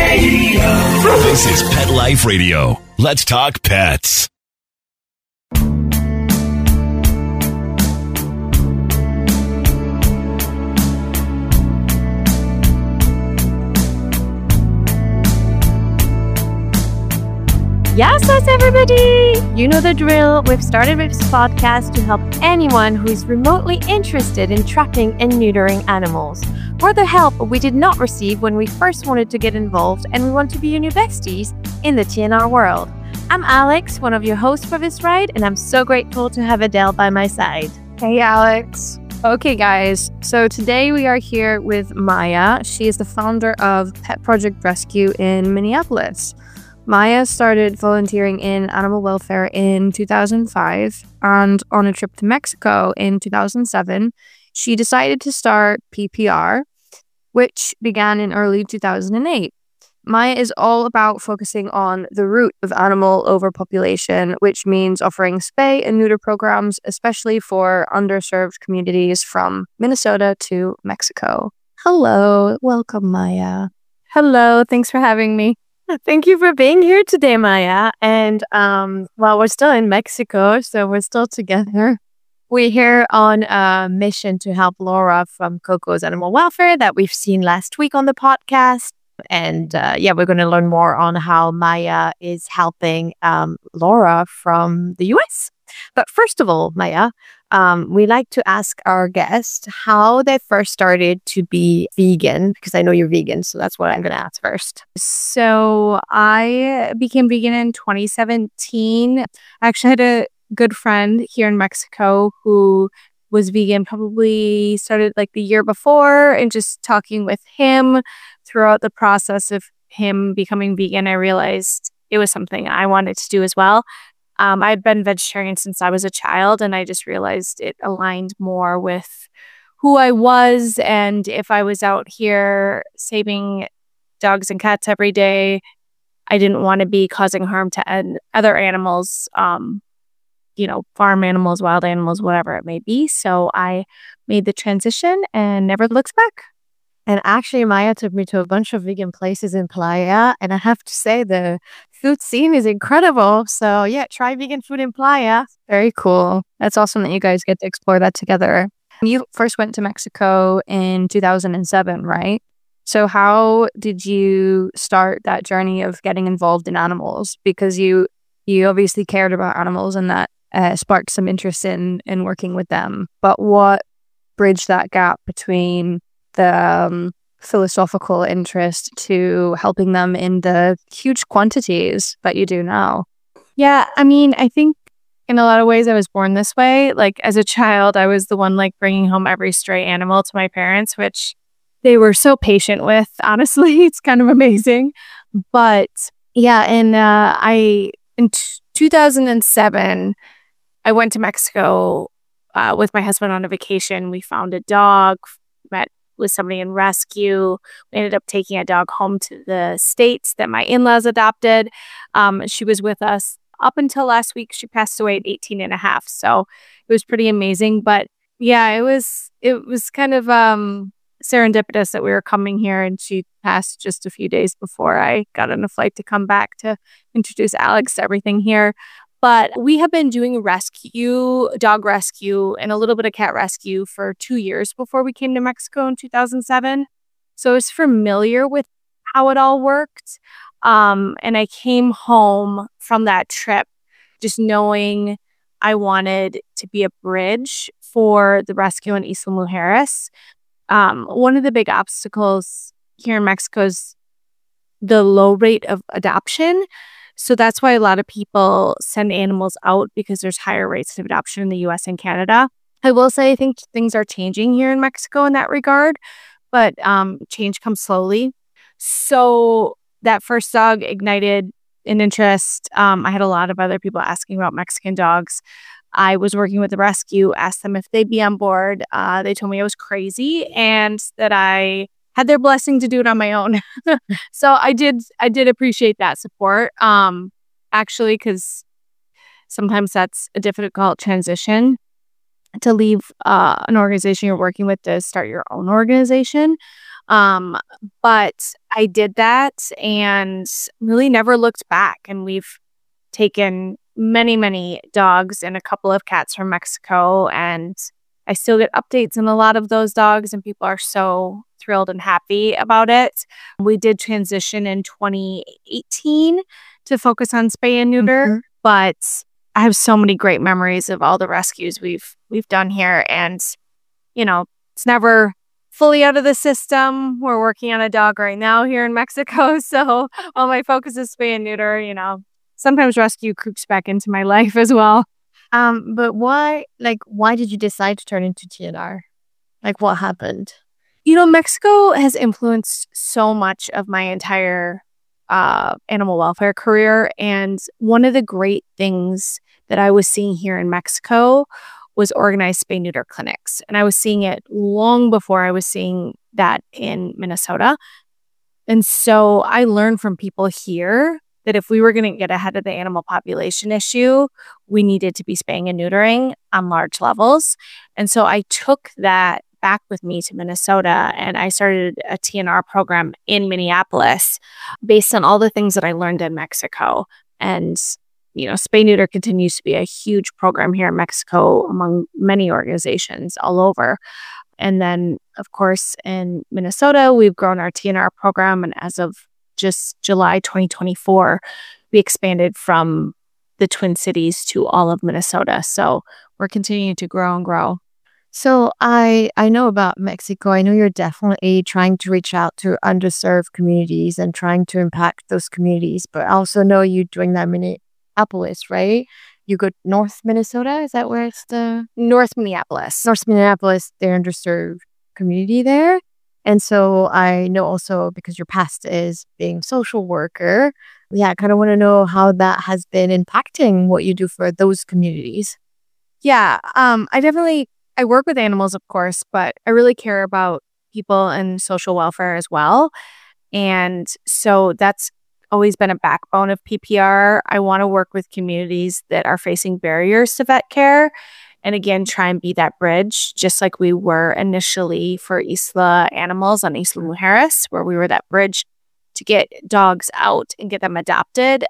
This is Pet Life Radio. Let's talk pets. Yes, everybody! You know the drill. We've started with this podcast to help anyone who is remotely interested in trapping and neutering animals. For the help we did not receive when we first wanted to get involved, and we want to be your new besties in the TNR world. I'm Alex, one of your hosts for this ride, and I'm so grateful to have Adele by my side. Hey, Alex. Okay, guys. So today we are here with Maya. She is the founder of Pet Project Rescue in Minneapolis. Maya started volunteering in animal welfare in 2005, and on a trip to Mexico in 2007, she decided to start PPR, which began in early 2008. Maya is all about focusing on the root of animal overpopulation, which means offering spay and neuter programs, especially for underserved communities from Minnesota to Mexico. Hello, welcome, Maya. Hello, thanks for having me. Thank you for being here today, Maya. And we're still in Mexico, so we're still together. We're here on a mission to help Laura from Coco's Animal Welfare that we've seen last week on the podcast. And we're going to learn more on how Maya is helping Laura from the US. But first of all, Maya, we like to ask our guests how they first started to be vegan, because I know you're vegan, so that's what I'm going to ask first. So I became vegan in 2017. I actually had a good friend here in Mexico who was vegan, probably started like the year before, and just talking with him throughout the process of him becoming vegan, I realized it was something I wanted to do as well. I'd been vegetarian since I was a child, and I just realized it aligned more with who I was. And if I was out here saving dogs and cats every day, I didn't want to be causing harm to other animals, farm animals, wild animals, whatever it may be. So I made the transition and never looked back. And actually, Maya took me to a bunch of vegan places in Playa. And I have to say, the food scene is incredible. So yeah, try vegan food in Playa. Very cool. That's awesome that you guys get to explore that together. You first went to Mexico in 2007, right? So how did you start that journey of getting involved in animals? Because you obviously cared about animals, and that sparked some interest in working with them. But what bridged that gap between the philosophical interest to helping them in the huge quantities that you do now? Yeah, I mean, I think in a lot of ways I was born this way. Like as a child, I was the one like bringing home every stray animal to my parents, which they were so patient with. Honestly, it's kind of amazing. But yeah, in 2007, I went to Mexico with my husband on a vacation. We found a dog, met with somebody in rescue. We ended up taking a dog home to the States that my in-laws adopted. She was with us up until last week. She passed away at 18 and a half. So it was pretty amazing. But yeah, it was kind of serendipitous that we were coming here, and she passed just a few days before I got on a flight to come back to introduce Alex to everything here. But we have been doing dog rescue, and a little bit of cat rescue for 2 years before we came to Mexico in 2007. So I was familiar with how it all worked. And I came home from that trip just knowing I wanted to be a bridge for the rescue in Isla Mujeres. One of the big obstacles here in Mexico is the low rate of adoption. So that's why a lot of people send animals out, because there's higher rates of adoption in the US and Canada. I will say I think things are changing here in Mexico in that regard, but change comes slowly. So that first dog ignited an interest. I had a lot of other people asking about Mexican dogs. I was working with the rescue, asked them if they'd be on board. They told me I was crazy and that I had their blessing to do it on my own. So I did appreciate that support, actually, because sometimes that's a difficult transition to leave an organization you're working with to start your own organization. But I did that and really never looked back. And we've taken many, many dogs and a couple of cats from Mexico. And I still get updates on a lot of those dogs, and people are so thrilled and happy about it. We did transition in 2018 to focus on spay and neuter, but I have so many great memories of all the rescues we've done here. And, it's never fully out of the system. We're working on a dog right now here in Mexico. So while my focus is spay and neuter, sometimes rescue creeps back into my life as well. But why did you decide to turn into TNR? Like, what happened? Mexico has influenced so much of my entire animal welfare career. And one of the great things that I was seeing here in Mexico was organized spay-neuter clinics. And I was seeing it long before I was seeing that in Minnesota. And so I learned from people here that if we were going to get ahead of the animal population issue, we needed to be spaying and neutering on large levels. And so I took that back with me to Minnesota, and I started a TNR program in Minneapolis based on all the things that I learned in Mexico. And spay neuter continues to be a huge program here in Mexico among many organizations all over. And then, of course, in Minnesota, we've grown our TNR program. And as of just July 2024, we expanded from the Twin Cities to all of Minnesota. So we're continuing to grow and grow. So I know about Mexico. I know you're definitely trying to reach out to underserved communities and trying to impact those communities. But I also know you're doing that in Minneapolis, right? You go North Minnesota. Is that where it's the North Minneapolis? North Minneapolis, the underserved community there. And so I know also because your past is being social worker. Yeah, I kind of want to know how that has been impacting what you do for those communities. Yeah, I work with animals, of course, but I really care about people and social welfare as well. And so that's always been a backbone of PPR. I want to work with communities that are facing barriers to vet care. And again, try and be that bridge, just like we were initially for Isla Animals on Isla Mujeres, where we were that bridge to get dogs out and get them adopted.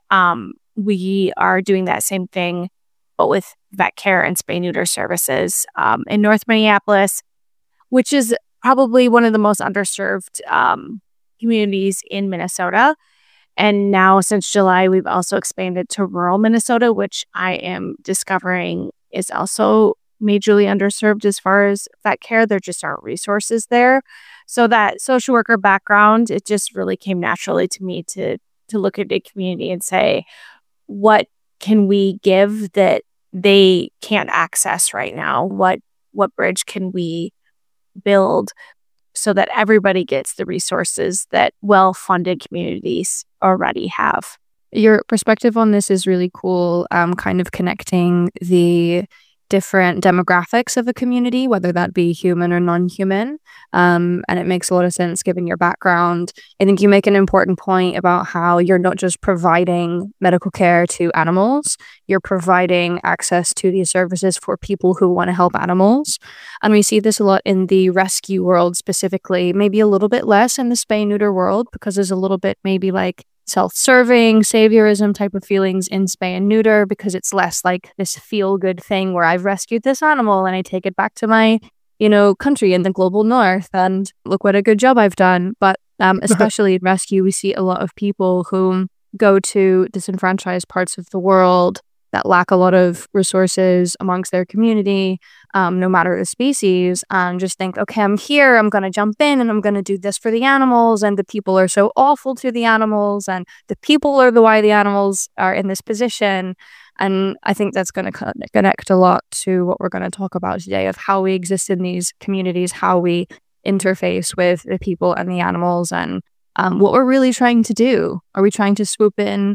We are doing that same thing, but with vet care and spay-neuter services in North Minneapolis, which is probably one of the most underserved communities in Minnesota. And now since July, we've also expanded to rural Minnesota, which I am discovering is also majorly underserved as far as vet care. There just aren't resources there. So that social worker background, it just really came naturally to me to look at the community and say, what can we give that they can't access right now? What bridge can we build so that everybody gets the resources that well-funded communities already have? Your perspective on this is really cool, kind of connecting the different demographics of a community, whether that be human or non-human. And it makes a lot of sense given your background. I think you make an important point about how you're not just providing medical care to animals, you're providing access to these services for people who want to help animals. And we see this a lot in the rescue world specifically, maybe a little bit less in the spay-neuter world because there's a little bit maybe like self-serving, saviorism type of feelings in spay and neuter because it's less like this feel-good thing where I've rescued this animal and I take it back to my, country in the global north and look what a good job I've done. But especially in rescue, we see a lot of people who go to disenfranchised parts of the world that lack a lot of resources amongst their community, no matter the species, and just think, okay, I'm here, I'm going to jump in and I'm going to do this for the animals, and the people are so awful to the animals, and the people are why the animals are in this position. And I think that's going to connect a lot to what we're going to talk about today of how we exist in these communities, how we interface with the people and the animals, and what we're really trying to do. Are we trying to swoop in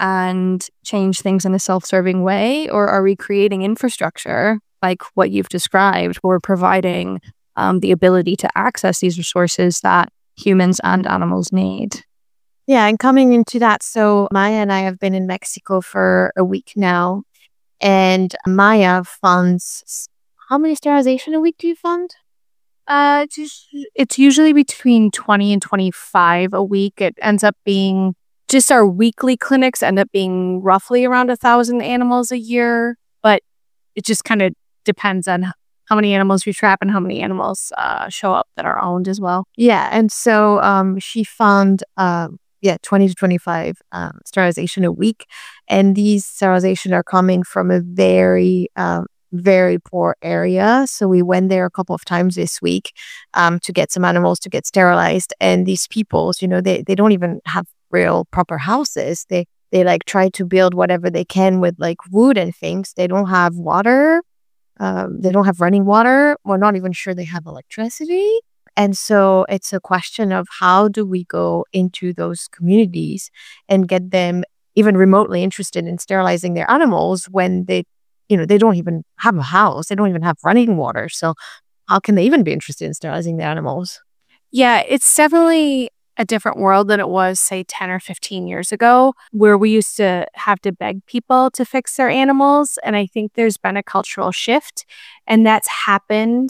and change things in a self-serving way, or are we creating infrastructure like what you've described, or providing the ability to access these resources that humans and animals need? Yeah, and coming into that, so Maya and I have been in Mexico for a week now, and Maya funds, how many sterilization a week do you fund? It's usually between 20 and 25 a week. It ends up being just our weekly clinics end up being roughly around 1,000 animals a year, but it just kind of depends on how many animals we trap and how many animals show up that are owned as well. Yeah, and so she found 20 to 25 sterilization a week, and these sterilizations are coming from a very very poor area. So we went there a couple of times this week to get some animals to get sterilized, and these people, they don't even have real proper houses. They like try to build whatever they can with like wood and things. They don't have water. They don't have running water. We're not even sure they have electricity. And so it's a question of how do we go into those communities and get them even remotely interested in sterilizing their animals when they don't even have a house. They don't even have running water. So how can they even be interested in sterilizing their animals? Yeah, it's definitely a different world than it was, say, 10 or 15 years ago, where we used to have to beg people to fix their animals. And I think there's been a cultural shift, and that's happened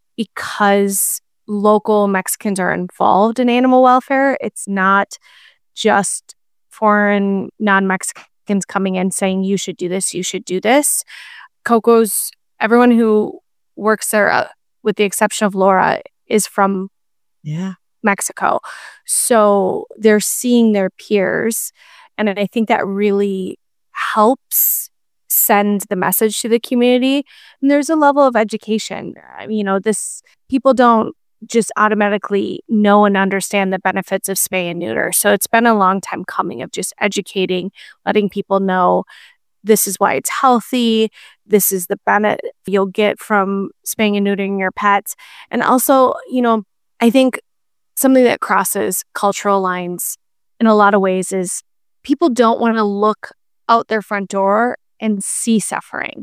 because local Mexicans are involved in animal welfare. It's not just foreign non-Mexicans coming in saying, you should do this, you should do this. Coco's, everyone who works there, with the exception of Laura, is from Mexico. So they're seeing their peers. And I think that really helps send the message to the community. And there's a level of education. People don't just automatically know and understand the benefits of spay and neuter. So it's been a long time coming of just educating, letting people know this is why it's healthy. This is the benefit you'll get from spaying and neutering your pets. And also, I think something that crosses cultural lines in a lot of ways is people don't want to look out their front door and see suffering.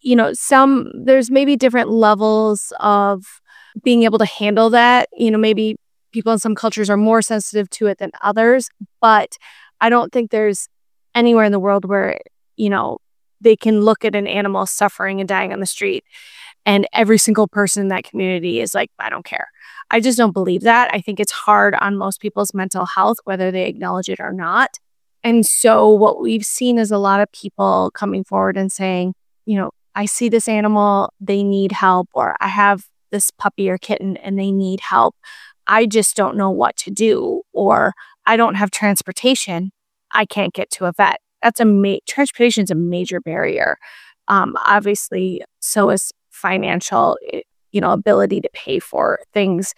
There's maybe different levels of being able to handle that. Maybe people in some cultures are more sensitive to it than others, but I don't think there's anywhere in the world where, they can look at an animal suffering and dying on the street and every single person in that community is like, I don't care. I just don't believe that. I think it's hard on most people's mental health, whether they acknowledge it or not. And so what we've seen is a lot of people coming forward and saying, I see this animal, they need help, or I have this puppy or kitten and they need help. I just don't know what to do, or I don't have transportation. I can't get to a vet. Transportation is a major barrier. Obviously, so is financial, ability to pay for things,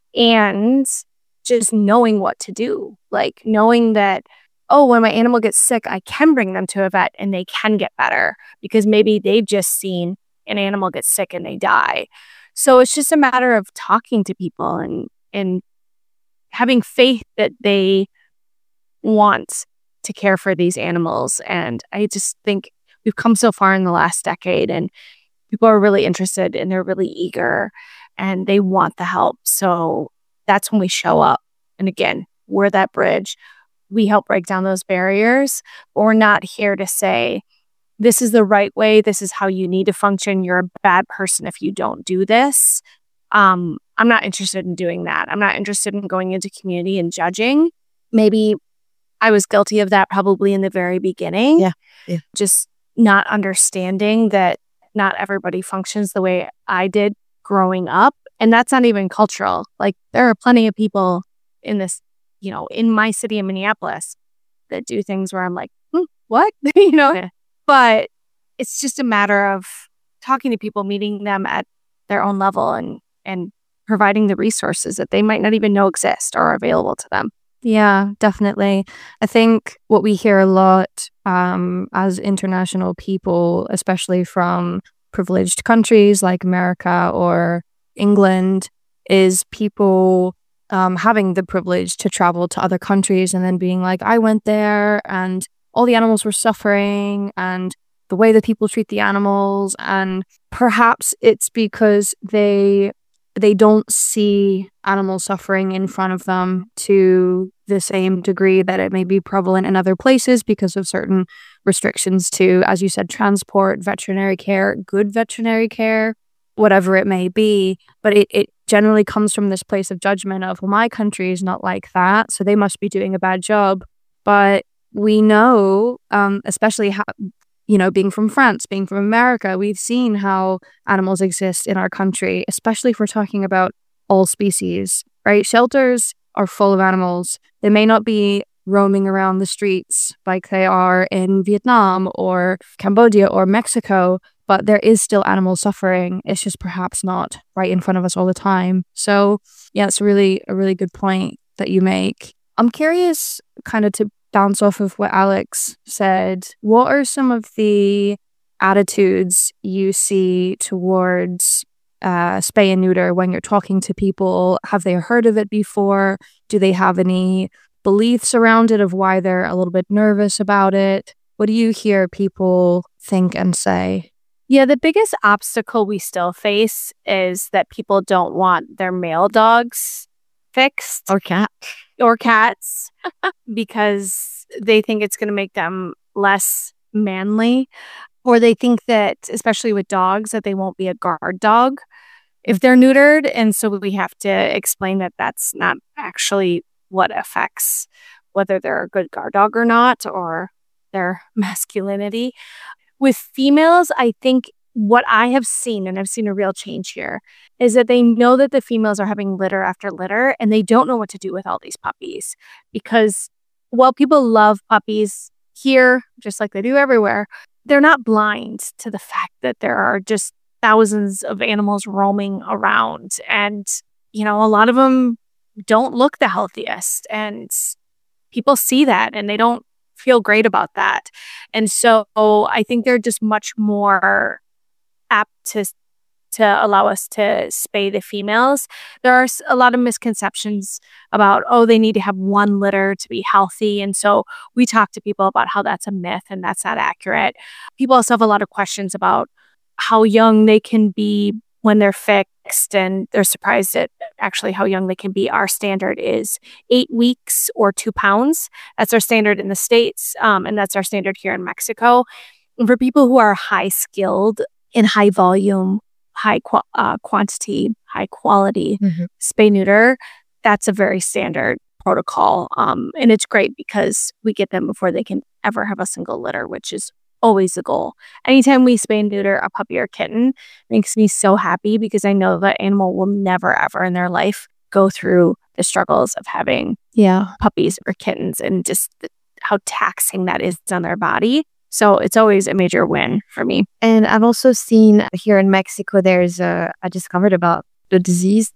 and just knowing what to do. Like knowing that, when my animal gets sick, I can bring them to a vet and they can get better because maybe they've just seen an animal get sick and they die. So it's just a matter of talking to people and having faith that they want to care for these animals. And I just think we've come so far in the last decade, and people are really interested and they're really eager and they want the help. So that's when we show up. And again, we're that bridge. We help break down those barriers. But we're not here to say, this is the right way. This is how you need to function. You're a bad person if you don't do this. I'm not interested in doing that. I'm not interested in going into community and judging. Maybe I was guilty of that probably in the very beginning. Yeah. Just not understanding that not everybody functions the way I did growing up. And that's not even cultural. Like there are plenty of people in this, in my city of Minneapolis that do things where I'm like, what? But it's just a matter of talking to people, meeting them at their own level and providing the resources that they might not even know exist or are available to them. Yeah, definitely. I think what we hear a lot as international people, especially from privileged countries like America or England, is people having the privilege to travel to other countries and then being like, I went there and all the animals were suffering and the way that people treat the animals. And perhaps it's because they don't see animal suffering in front of them to the same degree that it may be prevalent in other places because of certain restrictions to, as you said, transport, veterinary care, good veterinary care, whatever it may be. But it generally comes from this place of judgment of, well, my country is not like that, so they must be doing a bad job. But we know, especially how, being from France, being from America, we've seen how animals exist in our country, especially if we're talking about all species, right? Shelters are full of animals. They may not be roaming around the streets like they are in Vietnam or Cambodia or Mexico, but there is still animal suffering. It's just perhaps not right in front of us all the time. So yeah, it's a really good point that you make. I'm curious, kind of to bounce off of what Alex said, what are some of the attitudes you see towards spay and neuter when you're talking to people? Have they heard of it before? Do they have any beliefs around it of why they're a little bit nervous about it? What do you hear people think and say? Yeah, the biggest obstacle we still face is that people don't want their male dogs fixed. Or cats. Because they think it's going to make them less manly. Or they think that, especially with dogs, that they won't be a guard dog if they're neutered. And so we have to explain that that's not actually what affects whether they're a good guard dog or not, or their masculinity. With females, I think what I have seen, and I've seen a real change here, is that they know that the females are having litter after litter, and they don't know what to do with all these puppies. Because while people love puppies here, just like they do everywhere, they're not blind to the fact that there are just thousands of animals roaming around. And, a lot of them don't look the healthiest. And people see that, and they don't feel great about that. And so I think they're just much more apt to allow us to spay the females. There are a lot of misconceptions about, they need to have one litter to be healthy. And so we talk to people about how that's a myth and that's not accurate. People also have a lot of questions about how young they can be when they're fixed, and they're surprised at actually how young they can be. Our standard is 8 weeks or 2 pounds. That's our standard in the States, and that's our standard here in Mexico. And for people who are high skilled, in high volume, high quantity, high quality spay neuter, that's a very standard protocol. And it's great because we get them before they can ever have a single litter, which is always the goal. Anytime we spay and neuter a puppy or kitten, makes me so happy because I know that animal will never, ever in their life go through the struggles of having puppies or kittens, and just how taxing that is on their body. So it's always a major win for me. And I've also seen here in Mexico, I discovered about the disease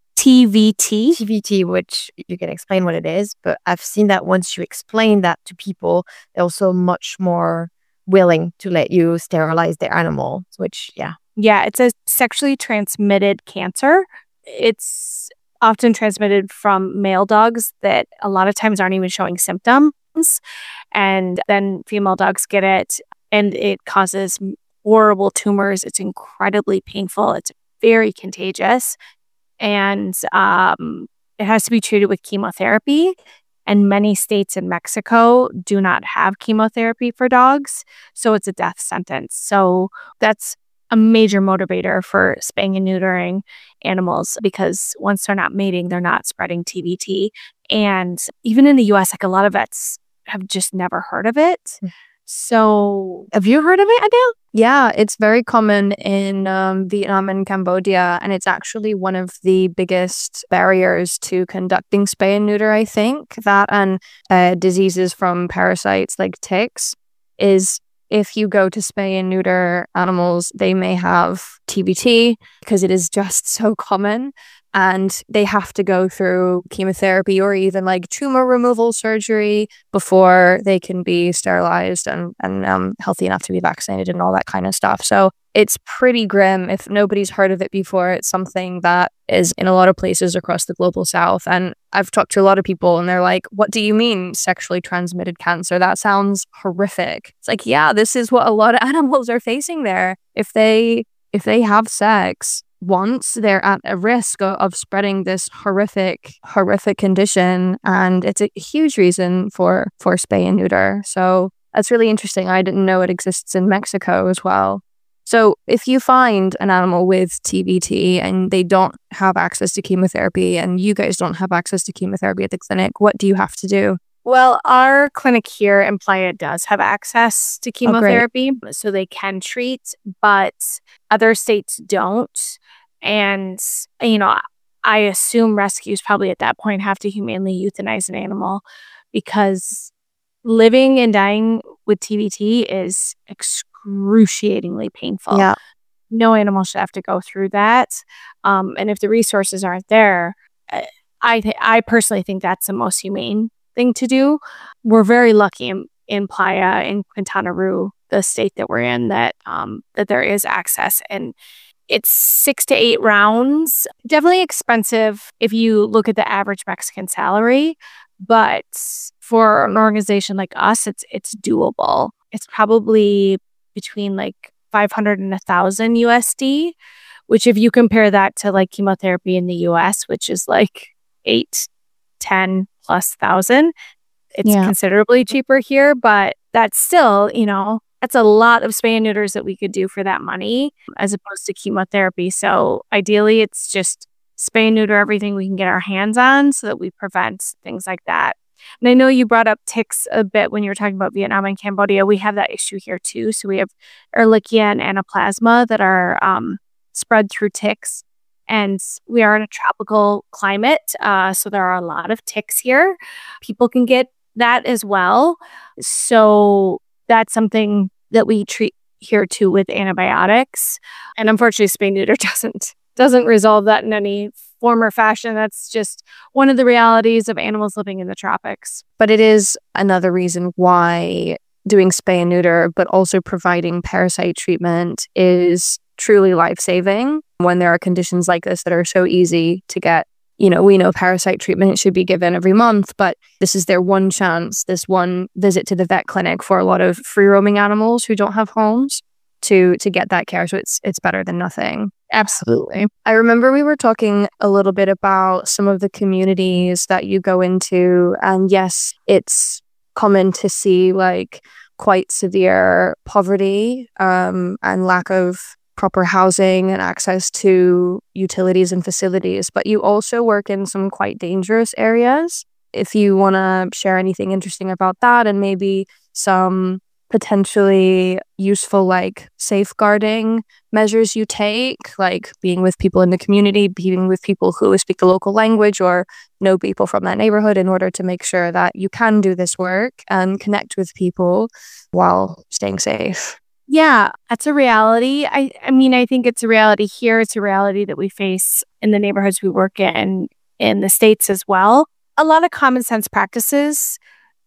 TVT, which you can explain what it is. But I've seen that once you explain that to people, they're also much more willing to let you sterilize their animal, which, Yeah, it's a sexually transmitted cancer. It's often transmitted from male dogs that a lot of times aren't even showing symptoms. And then female dogs get it, and it causes horrible tumors. It's incredibly painful. It's very contagious. And it has to be treated with chemotherapy. And many states in Mexico do not have chemotherapy for dogs. So it's a death sentence. So that's a major motivator for spaying and neutering animals, because once they're not mating, they're not spreading TVT. And even in the US, like, a lot of vets have just never heard of it. So have you heard of it, Adele? Yeah, it's very common in Vietnam and Cambodia, and it's actually one of the biggest barriers to conducting spay and neuter, I think. That and diseases from parasites like ticks is, if you go to spay and neuter animals, they may have TVT because it is just so common. And they have to go through chemotherapy or even like tumor removal surgery before they can be sterilized and healthy enough to be vaccinated and all that kind of stuff. So it's pretty grim. If nobody's heard of it before, it's something that is in a lot of places across the global south. And I've talked to a lot of people and they're like, what do you mean sexually transmitted cancer? That sounds horrific. It's like, yeah, this is what a lot of animals are facing there. If they have sex once, they're at a risk of spreading this horrific condition, and it's a huge reason for spay and neuter. So that's really interesting. I didn't know it exists in Mexico as well. So if you find an animal with TBT and they don't have access to chemotherapy and you guys don't have access to chemotherapy at the clinic, what do you have to do? Well, our clinic here in Playa does have access to chemotherapy, so they can treat, but other states don't. And, I assume rescues probably at that point have to humanely euthanize an animal, because living and dying with TBT is excruciatingly painful. Yeah. No animal should have to go through that. And if the resources aren't there, I personally think that's the most humane thing to do. We're very lucky in Playa, in Quintana Roo, the state that we're in, that there is access, and it's 6 to 8 rounds. Definitely expensive if you look at the average Mexican salary, but for an organization like us, it's doable. It's probably between like 500 and 1,000 USD, which if you compare that to like chemotherapy in the US, which is like 8, 10 plus thousand, it's considerably cheaper here, but that's still, that's a lot of spay and neuters that we could do for that money as opposed to chemotherapy. So ideally, it's just spay and neuter everything we can get our hands on so that we prevent things like that. And I know you brought up ticks a bit when you were talking about Vietnam and Cambodia. We have that issue here too. So we have Ehrlichia and Anaplasma that are spread through ticks. And we are in a tropical climate, so there are a lot of ticks here. People can get that as well. So that's something that we treat here too with antibiotics. And unfortunately, spay neuter doesn't resolve that in any form or fashion. That's just one of the realities of animals living in the tropics. But it is another reason why doing spay and neuter, but also providing parasite treatment, is truly life-saving when there are conditions like this that are so easy to get. We know parasite treatment should be given every month, but this is their one chance, this one visit to the vet clinic for a lot of free-roaming animals who don't have homes to get that care. So it's better than nothing. Absolutely. I remember we were talking a little bit about some of the communities that you go into, and yes, it's common to see like quite severe poverty and lack of proper housing and access to utilities and facilities, but you also work in some quite dangerous areas. If you want to share anything interesting about that and maybe some potentially useful like safeguarding measures you take, like being with people in the community, being with people who speak the local language or know people from that neighborhood, in order to make sure that you can do this work and connect with people while staying safe. Yeah, that's a reality. I mean, I think it's a reality here. It's a reality that we face in the neighborhoods we work in the States as well. A lot of common sense practices.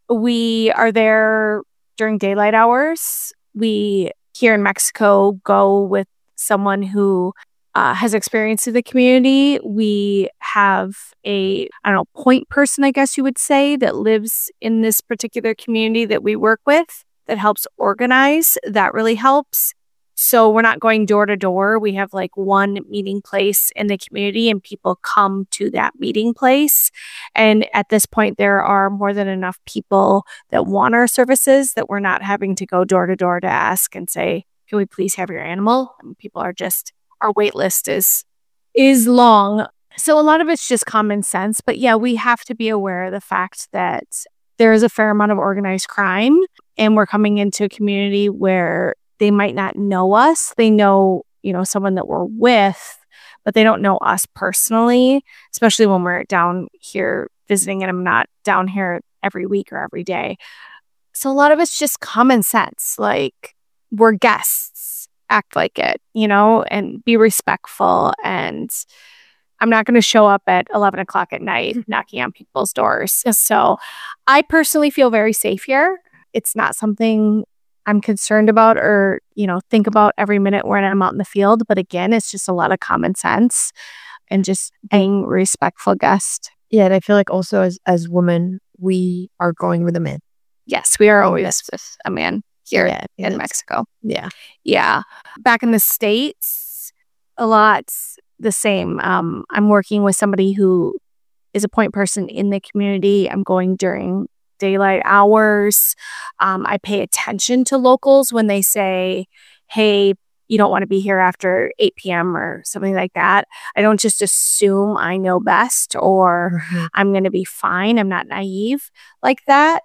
We are there during daylight hours. We, here in Mexico, go with someone who has experience in the community. We have a, point person, I guess you would say, that lives in this particular community that we work with, that helps organize. That really helps. So we're not going door to door. We have like one meeting place in the community and people come to that meeting place. And at this point, there are more than enough people that want our services that we're not having to go door to door to ask and say, can we please have your animal? And people are just, our wait list is long. So a lot of it's just common sense. But yeah, we have to be aware of the fact that there is a fair amount of organized crime, and we're coming into a community where they might not know us. They know, someone that we're with, but they don't know us personally, especially when we're down here visiting, and I'm not down here every week or every day. So a lot of it's just common sense. Like, we're guests, act like it, and be respectful. And I'm not going to show up at 11 o'clock at night knocking on people's doors. So I personally feel very safe here. It's not something I'm concerned about or, think about every minute when I'm out in the field. But again, it's just a lot of common sense and just being a respectful guest. Yeah, and I feel like also as women, we are going with a man. Yes, we are always with a man here in Mexico. Yeah. Yeah. Back in the States, a lot the same. I'm working with somebody who is a point person in the community. I'm going during daylight hours. I pay attention to locals when they say, hey, you don't want to be here after 8 p.m. or something like that. I don't just assume I know best or I'm going to be fine. I'm not naive like that.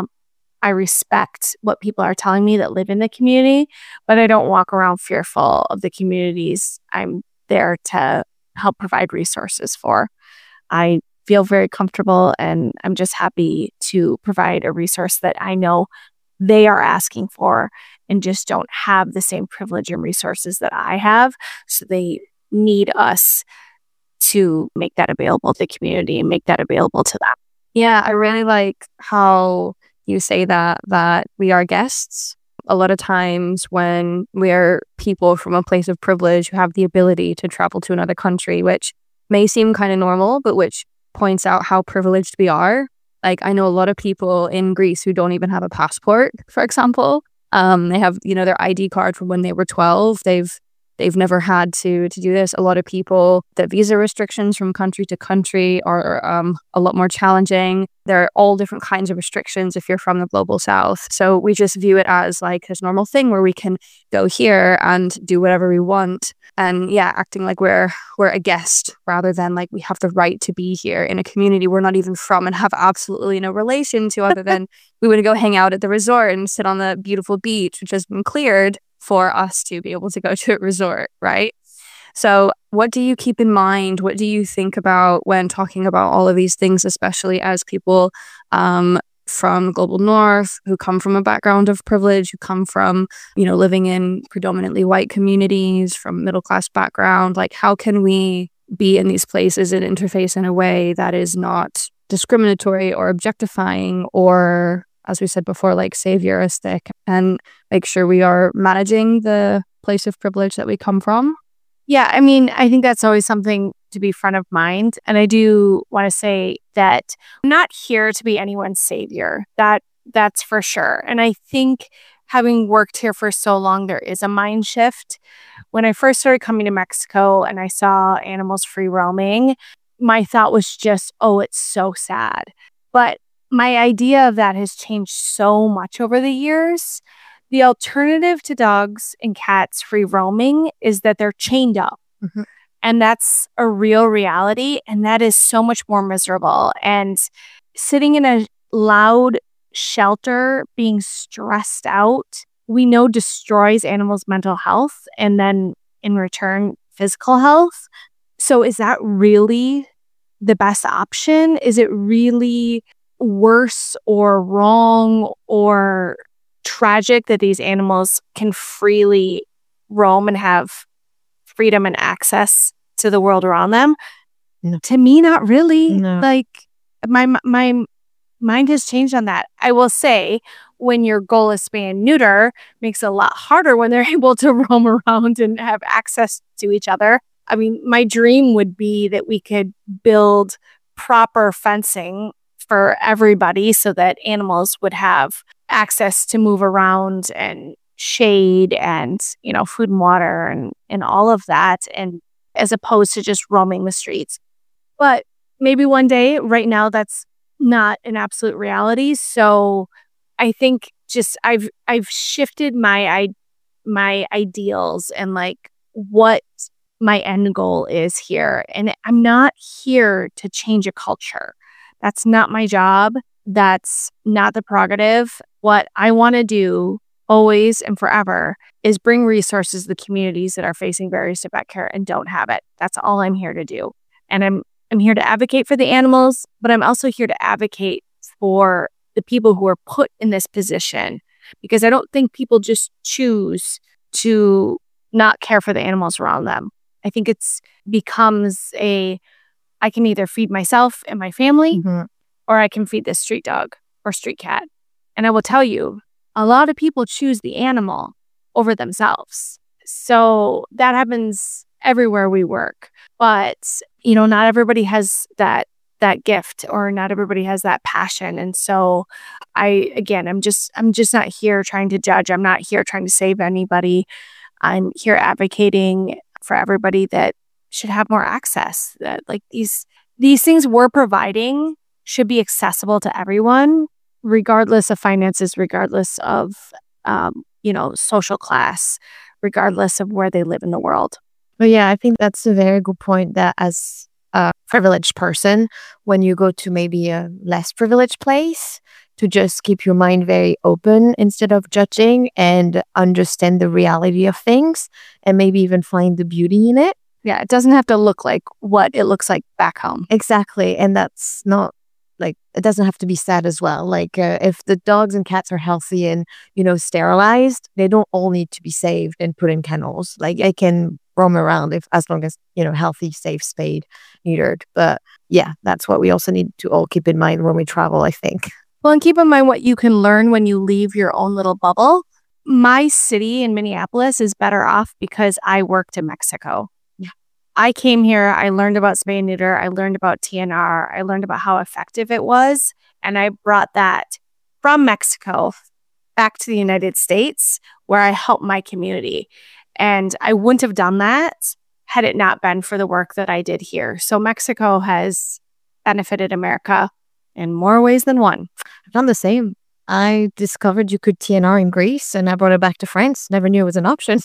I respect what people are telling me that live in the community, but I don't walk around fearful of the communities I'm there to help provide resources for. I feel very comfortable, and I'm just happy to provide a resource that I know they are asking for and just don't have the same privilege and resources that I have. So they need us to make that available to the community and make that available to them. Yeah, I really like how you say that we are guests. A lot of times when we are people from a place of privilege who have the ability to travel to another country, which may seem kind of normal, but which points out how privileged we are. Like, I know a lot of people in Greece who don't even have a passport, for example. They have, their ID card from when they were 12. They've never had to do this. A lot of people, the visa restrictions from country to country are a lot more challenging. There are all different kinds of restrictions if you're from the global south. So we just view it as like this normal thing where we can go here and do whatever we want. And yeah, acting like we're a guest rather than like we have the right to be here in a community we're not even from and have absolutely no relation to, other than we would go hang out at the resort and sit on the beautiful beach, which has been cleared for us to be able to go to a resort, right? So what do you keep in mind? What do you think about when talking about all of these things, especially as people from the global north who come from a background of privilege, who come from, living in predominantly white communities, from middle-class background? Like, how can we be in these places and interface in a way that is not discriminatory or objectifying or, as we said before, like savioristic, and make sure we are managing the place of privilege that we come from? Yeah, I mean, I think that's always something to be front of mind. And I do want to say that I'm not here to be anyone's savior. That's for sure. And I think having worked here for so long, there is a mind shift. When I first started coming to Mexico and I saw animals free roaming, my thought was just, oh, it's so sad. But my idea of that has changed so much over the years. The alternative to dogs and cats free roaming is that they're chained up. Mm-hmm. And that's a real reality. And that is so much more miserable. And sitting in a loud shelter, being stressed out, we know destroys animals' mental health and then in return, physical health. So is that really the best option? Is it really worse or wrong or tragic that these animals can freely roam and have freedom and access to the world around them? No. To me, not really. No. Like, my mind has changed on that. I will say, when your goal is spay and neuter, makes it a lot harder when they're able to roam around and have access to each other. I mean, my dream would be that we could build proper fencing for everybody so that animals would have access to move around and shade and, food and water and all of that, and as opposed to just roaming the streets. But maybe one day. Right now, that's not an absolute reality. So I think just I've shifted my ideals and like what my end goal is here. And I'm not here to change a culture. That's not my job. That's not the prerogative. What I want to do always and forever is bring resources to the communities that are facing barriers to pet care and don't have it. That's all I'm here to do. And I'm here to advocate for the animals, but I'm also here to advocate for the people who are put in this position, because I don't think people just choose to not care for the animals around them. I think it's becomes I can either feed myself and my family, mm-hmm. or I can feed this street dog or street cat. And I will tell you, a lot of people choose the animal over themselves. So that happens everywhere we work. But, not everybody has that gift, or not everybody has that passion. And so I'm just not here trying to judge. I'm not here trying to save anybody. I'm here advocating for everybody that should have more access, that like these things we're providing should be accessible to everyone, regardless of finances, regardless of, social class, regardless of where they live in the world. But yeah, I think that's a very good point, that as a privileged person, when you go to maybe a less privileged place, to just keep your mind very open instead of judging, and understand the reality of things, and maybe even find the beauty in it. Yeah, it doesn't have to look like what it looks like back home. Exactly. And that's not like, it doesn't have to be sad as well. Like if the dogs and cats are healthy and, sterilized, they don't all need to be saved and put in kennels. Like they can roam around as long as, healthy, safe, spayed, neutered. But yeah, that's what we also need to all keep in mind when we travel, I think. Well, and keep in mind what you can learn when you leave your own little bubble. My city in Minneapolis is better off because I worked in Mexico. I came here, I learned about spay and neuter, I learned about TNR, I learned about how effective it was, and I brought that from Mexico back to the United States, where I helped my community. And I wouldn't have done that had it not been for the work that I did here. So Mexico has benefited America in more ways than one. I've done the same. I discovered you could TNR in Greece, and I brought it back to France. Never knew it was an option.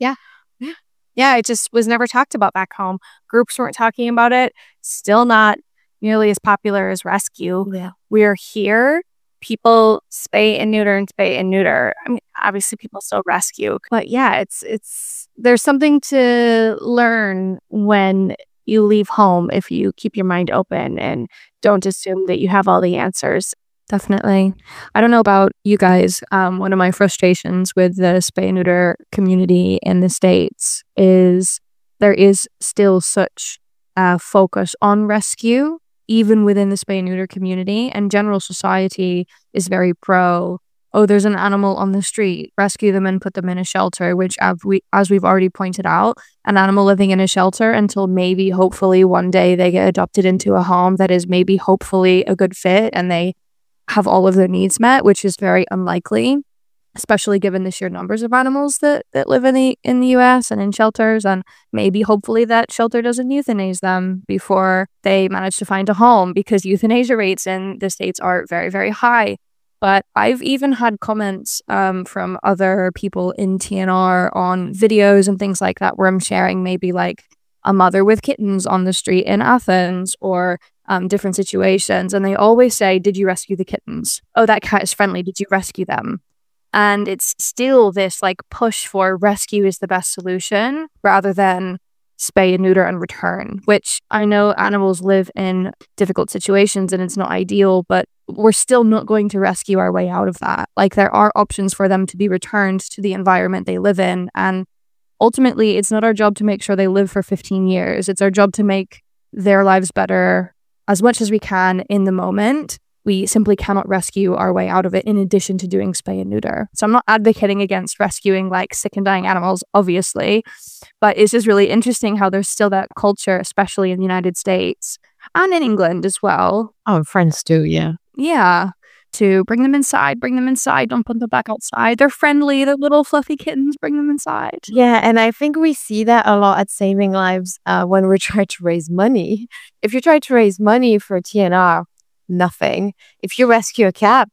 Yeah, it just was never talked about back home. Groups weren't talking about it. Still not nearly as popular as rescue. Yeah. We're here. People spay and neuter. I mean, obviously people still rescue. But yeah, it's there's something to learn when you leave home if you keep your mind open and don't assume that you have all the answers. Definitely. I don't know about you guys. One of my frustrations with the spay and neuter community in the States is there is still such a focus on rescue, even within the spay and neuter community. And general society is very pro, there's an animal on the street, rescue them and put them in a shelter, which as we've already pointed out, an animal living in a shelter until maybe, hopefully, one day they get adopted into a home that is maybe, hopefully, a good fit and they have all of their needs met, which is very unlikely, especially given the sheer numbers of animals that live in the US and in shelters. And maybe hopefully that shelter doesn't euthanize them before they manage to find a home, because euthanasia rates in the States are very, very high. But I've even had comments from other people in TNR on videos and things like that, where I'm sharing maybe like a mother with kittens on the street in Athens, or different situations, and they always say, did you rescue the kittens? Oh, that cat is friendly, did you rescue them? And it's still this like push for rescue is the best solution rather than spay and neuter and return, which I know animals live in difficult situations and it's not ideal, but we're still not going to rescue our way out of that. Like, there are options for them to be returned to the environment they live in, and ultimately it's not our job to make sure they live for 15 years. It's our job to make their lives better as much as we can in the moment. We simply cannot rescue our way out of it in addition to doing spay and neuter. So I'm not advocating against rescuing like sick and dying animals, obviously, but it's just really interesting how there's still that culture, especially in the United States and in England as well. Oh, and France too, yeah. Yeah. To bring them inside, don't put them back outside. They're friendly, they're little fluffy kittens, bring them inside. Yeah, and I think we see that a lot at Saving Lives when we're trying to raise money. If you try to raise money for TNR, nothing. If you rescue a cat,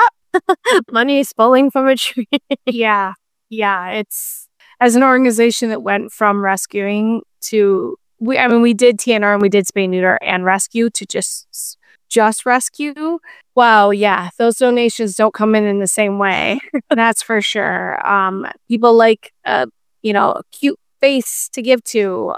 money is falling from a tree. Yeah. It's, as an organization that went from rescuing to, we did TNR and we did spay neuter and rescue to just rescue. Wow, yeah, those donations don't come in the same way. That's for sure. People like a cute face to give to.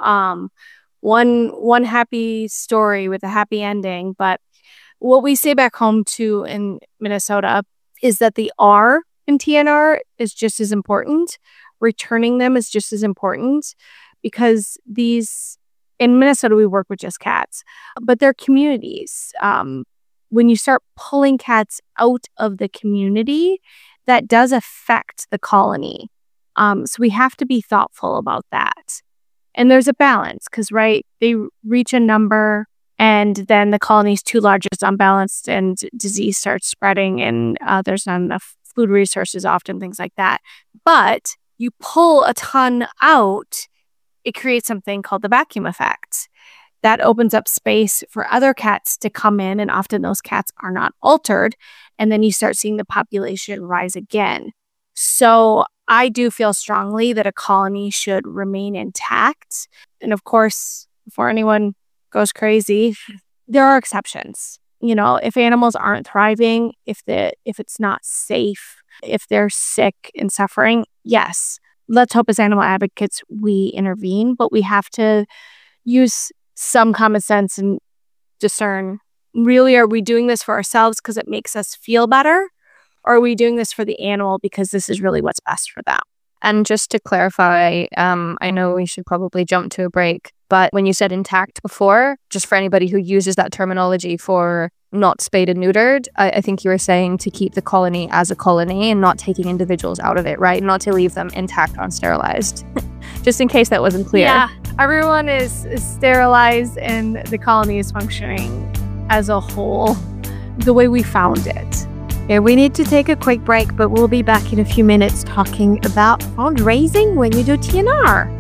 One happy story with a happy ending. But what we say back home too in Minnesota is that the R in TNR is just as important. Returning them is just as important, because in Minnesota, we work with just cats, but they're communities. When you start pulling cats out of the community, that does affect the colony. So we have to be thoughtful about that. And there's a balance, because, right, they reach a number and then the colony is too large, it's unbalanced, and disease starts spreading, and there's not enough food resources, often things like that. But you pull a ton out, it creates something called the vacuum effect. That opens up space for other cats to come in, and often those cats are not altered, and then you start seeing the population rise again. So I do feel strongly that a colony should remain intact. And of course, before anyone goes crazy, there are exceptions. You know, if animals aren't thriving, if it's not safe, if they're sick and suffering, yes, let's hope as animal advocates we intervene, but we have to use some common sense and discern, really, are we doing this for ourselves because it makes us feel better? Or are we doing this for the animal because this is really what's best for them? And just to clarify, I know we should probably jump to a break, but when you said intact before, just for anybody who uses that terminology for not spayed and neutered, I think you were saying to keep the colony as a colony and not taking individuals out of it, right? Not to leave them intact, unsterilized. Just in case that wasn't clear. Yeah, everyone is sterilized and the colony is functioning as a whole the way we found it. Yeah, we need to take a quick break, but we'll be back in a few minutes talking about fundraising when you do TNR.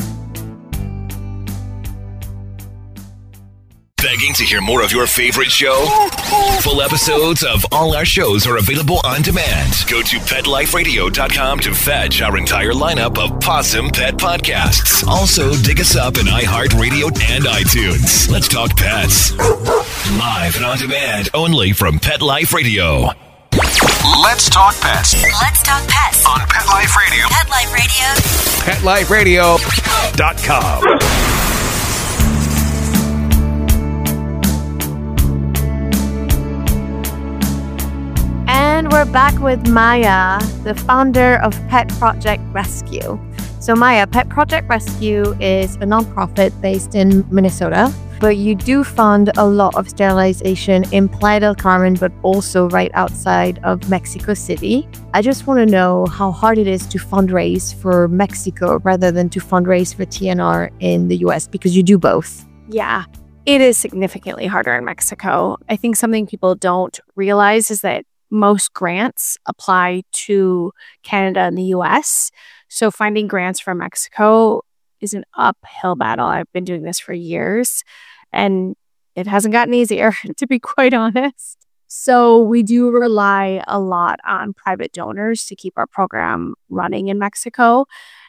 Begging to hear more of your favorite show? Full episodes of all our shows are available on demand. Go to PetLifeRadio.com to fetch our entire lineup of Possum Pet podcasts. Also, dig us up in iHeartRadio and iTunes. Let's talk pets. Live and on demand, only from Pet Life Radio. Let's talk pets. Let's talk pets On Pet Life Radio. Pet Life Radio. PetLifeRadio.com. And we're back with Maya, the founder of Pet Project Rescue. So Maya, Pet Project Rescue is a nonprofit based in Minnesota, but you do fund a lot of sterilization in Playa del Carmen, but also right outside of Mexico City. I just want to know how hard it is to fundraise for Mexico rather than to fundraise for TNR in the US, because you do both. Yeah, it is significantly harder in Mexico. I think something people don't realize is that most grants apply to Canada and the US. So finding grants from Mexico is an uphill battle. I've been doing this for years and it hasn't gotten easier, to be quite honest. So we do rely a lot on private donors to keep our program running in Mexico.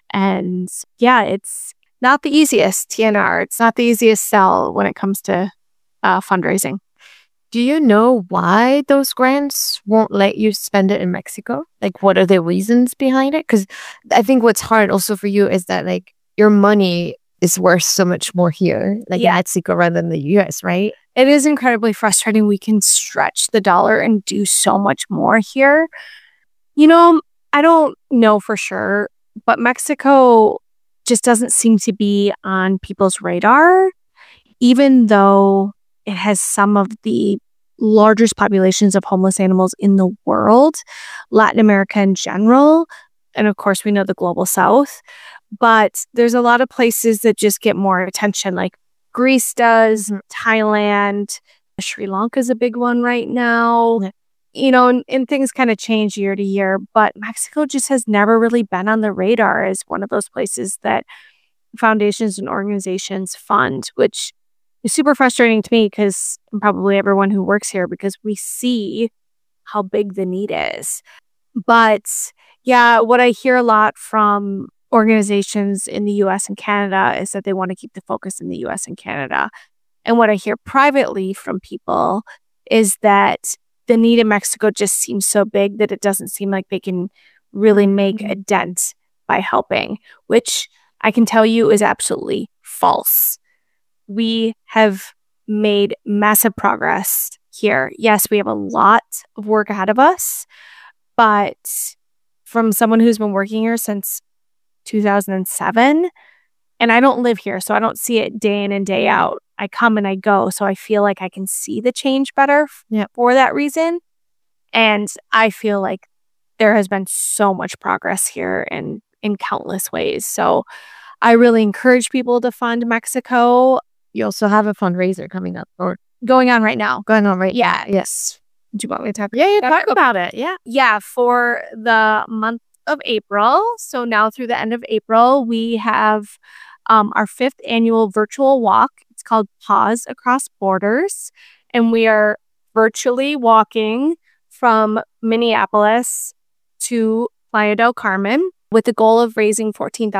And yeah, it's not the easiest TNR. It's not the easiest sell when it comes to fundraising. Do you know why those grants won't let you spend it in Mexico? Like, what are the reasons behind it? Because I think what's hard also for you is that, like, your money is worth so much more here, like in Mexico rather than the US, right? It is incredibly frustrating. We can stretch the dollar and do so much more here. You know, I don't know for sure, but Mexico just doesn't seem to be on people's radar, even though it has some of the largest populations of homeless animals in the world, Latin America in general, and of course we know the global South. But there's a lot of places that just get more attention, like Greece does, Thailand, Sri Lanka is a big one right now. You know, and things kind of change year to year, but Mexico just has never really been on the radar as one of those places that foundations and organizations fund, which is super frustrating to me because probably everyone who works here, because we see how big the need is. But yeah, what I hear a lot from organizations in the US and Canada is that they want to keep the focus in the US and Canada. And what I hear privately from people is that the need in Mexico just seems so big that it doesn't seem like they can really make a dent by helping, which I can tell you is absolutely false. We have made massive progress here. Yes, we have a lot of work ahead of us, but from someone who's been working here since 2007, and I don't live here, so I don't see it day in and day out. I come and I go, so I feel like I can see the change better for that reason. And I feel like there has been so much progress here in countless ways. So I really encourage people to fund Mexico. You also have a fundraiser coming up or going on right now. going on right Yeah. now. Yes. Do you want me to talk? Yeah, talk about it. Yeah. Yeah, for the month of April. So now through the end of April, we have our 5th annual virtual walk. It's called Paws Across Borders. And we are virtually walking from Minneapolis to Playa del Carmen. with the goal of raising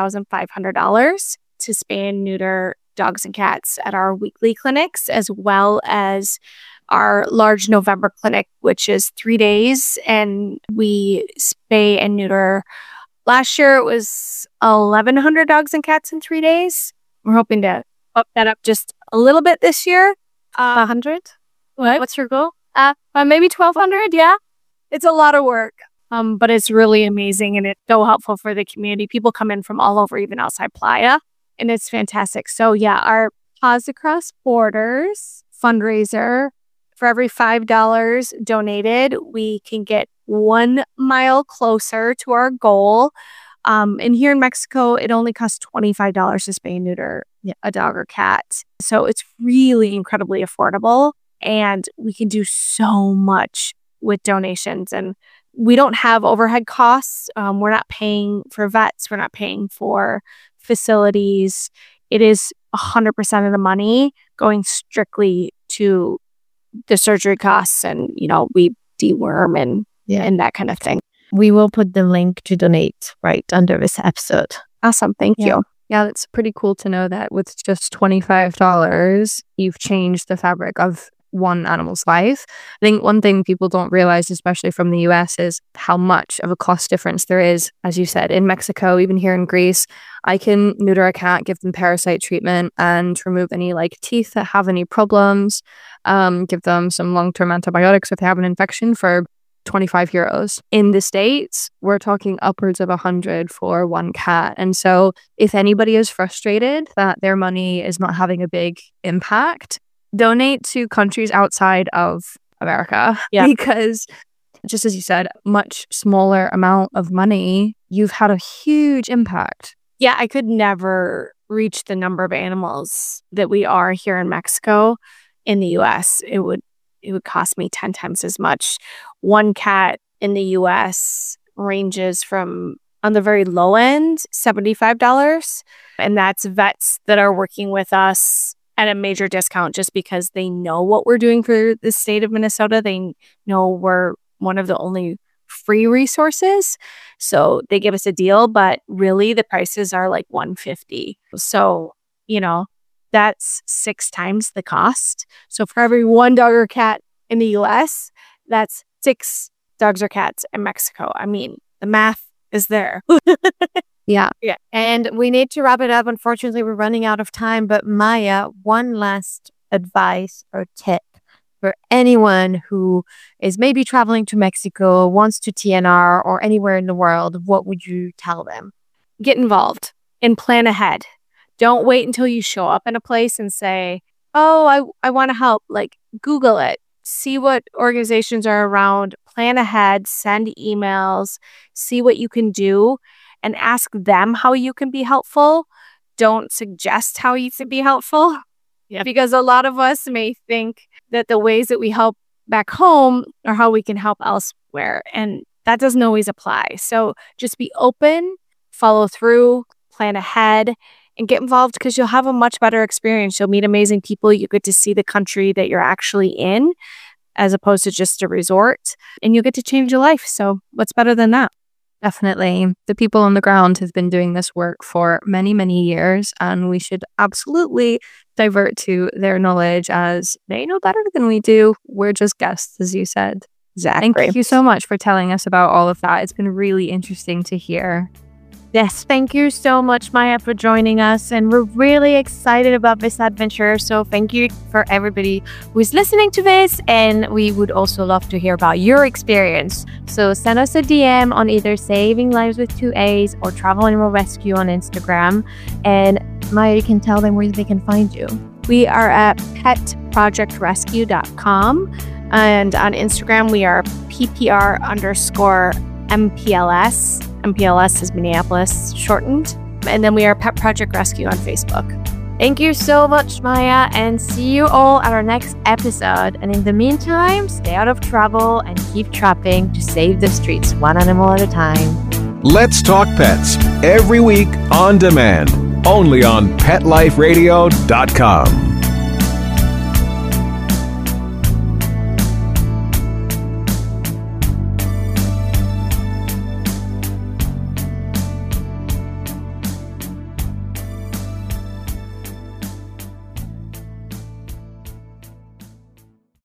$14,500 to spay and neuter dogs and cats at our weekly clinics, as well as our large November clinic, which is 3 days. And we spay and neuter. Last year, it was 1,100 dogs and cats in 3 days. We're hoping to up that up just a little bit this year. 100? What's your goal? Maybe 1,200, yeah. It's a lot of work, but it's really amazing, and it's so helpful for the community. People come in from all over, even outside Playa, and it's fantastic. So yeah, our Paws Across Borders fundraiser, for every $5 donated, we can get 1 mile closer to our goal. And here in Mexico, it only costs $25 to spay and neuter a dog or cat. So it's really incredibly affordable, and we can do so much with donations. And we don't have overhead costs. We're not paying for vets. We're not paying for facilities. It is 100% of the money going strictly to the surgery costs, and, we deworm and that kind of thing. We will put the link to donate right under this episode. Awesome. Thank you. Yeah, it's pretty cool to know that with just $25, you've changed the fabric of one animal's life. I think one thing people don't realize, especially from the US, is how much of a cost difference there is. As you said, in Mexico, even here in Greece, I can neuter a cat, give them parasite treatment, and remove any teeth that have any problems, give them some long-term antibiotics if they have an infection for €25. In the States, we're talking upwards of 100 for one cat. And so if anybody is frustrated that their money is not having a big impact, donate to countries outside of America. Yeah. Because just as you said, much smaller amount of money, you've had a huge impact. Yeah, I could never reach the number of animals that we are here in Mexico. In the US, it would cost me 10 times as much. One cat in the US ranges from, on the very low end, $75. And that's vets that are working with us at a major discount just because they know what we're doing for the state of Minnesota. They know we're one of the only free resources. So they give us a deal, but really the prices are like $150. So, that's 6 times the cost. So for every one dog or cat in the US, that's 6 dogs or cats in Mexico. I mean, the math is there. Yeah. And we need to wrap it up. Unfortunately, we're running out of time. But Maya, one last advice or tip for anyone who is maybe traveling to Mexico, wants to TNR, or anywhere in the world, what would you tell them? Get involved and plan ahead. Don't wait until you show up in a place and say, oh, I want to help. Google it. See what organizations are around. Plan ahead. Send emails. See what you can do. And ask them how you can be helpful. Don't suggest how you can be helpful. Yeah. Because a lot of us may think that the ways that we help back home are how we can help elsewhere. And that doesn't always apply. So just be open, follow through, plan ahead, and get involved, because you'll have a much better experience. You'll meet amazing people. You get to see the country that you're actually in as opposed to just a resort. And you get to change your life. So what's better than that? Definitely. The people on the ground have been doing this work for many, many years, and we should absolutely divert to their knowledge, as they know better than we do. We're just guests, as you said. Exactly. Thank you so much for telling us about all of that. It's been really interesting to hear. Yes, thank you so much, Maya, for joining us. And we're really excited about this adventure. So thank you for everybody who's listening to this. And we would also love to hear about your experience. So send us a DM on either Saving Lives with 2 A's or Travel Animal Rescue on Instagram. And Maya, you can tell them where they can find you. We are at petprojectrescue.com. And on Instagram, we are PPR_MPLS. MPLS is Minneapolis shortened. And then we are Pet Project Rescue on Facebook. Thank you so much, Maya, and see you all at our next episode. And in the meantime, stay out of trouble and keep trapping to save the streets one animal at a time. Let's Talk Pets, every week on demand, only on PetLifeRadio.com.